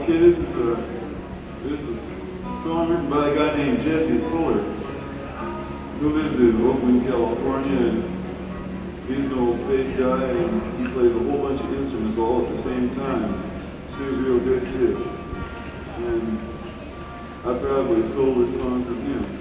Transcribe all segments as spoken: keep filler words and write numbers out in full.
Okay, this is a this is a song written by a guy named Jesse Fuller, who lives in Oakland, California, and he's an old spade guy, and he plays a whole bunch of instruments all at the same time. Sings real good too. And I probably stole this song from him.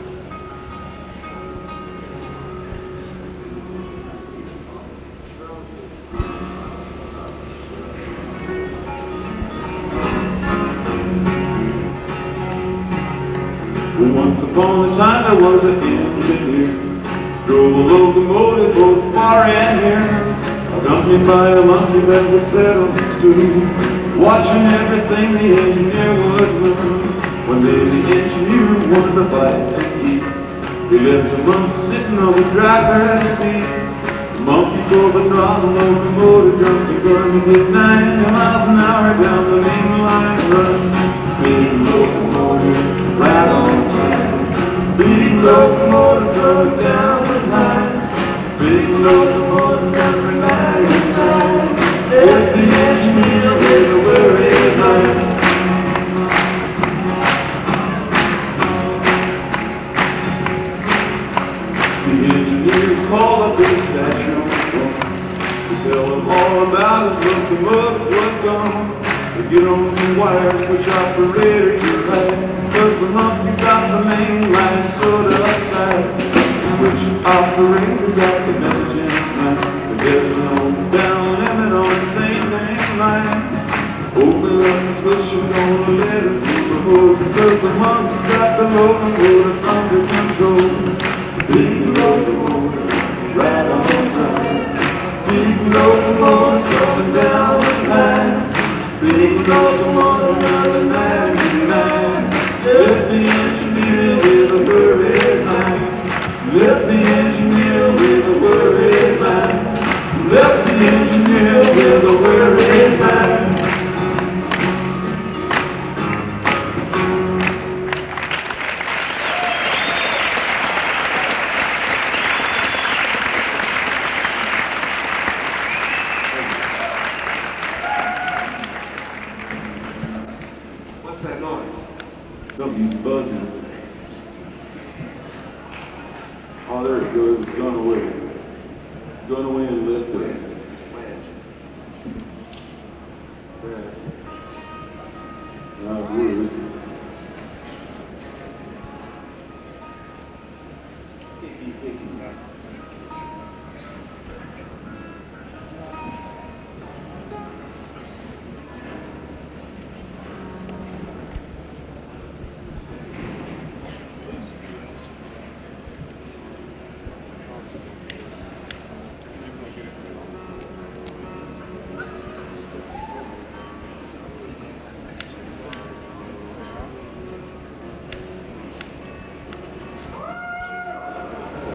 Well, once upon a time there was an engineer, drove a locomotive both far and near, accompanied by a monkey that would sit on the stool, watching everything the engineer would move. One day the engineer wanted a bite to eat. He left the monkey sitting on the driver's seat. The monkey pulled the throttle, locomotive jumped the gun, and hit ninety miles an hour down the main line run. Big locomotive, right on time. Big locomotive going down the line. Big locomotive number ninety-nine. Left the engineer with a worried mind. The engineer called up the dispatcher on the phone to tell him all about his locomotive was gone. To get on the wires, which operator you're right, cause the monkey's got the main line sort of uptight. Which operator got the message in his mind? There's no down limit on the same main line. Open up the switch, you're gonna let it through the hole, because the monkey's got the locomotive under control. Big locomotive, right on time. Big locomotive coming down the line. Big locomotive number ninety-nine. Left the engineer with a worried mind. Left the engineer with a worried mind. Left the engineer with a worried mind. What's that noise? Something's buzzing. Oh, there it goes. It's gone away. Gone away and left us. Now, where is it?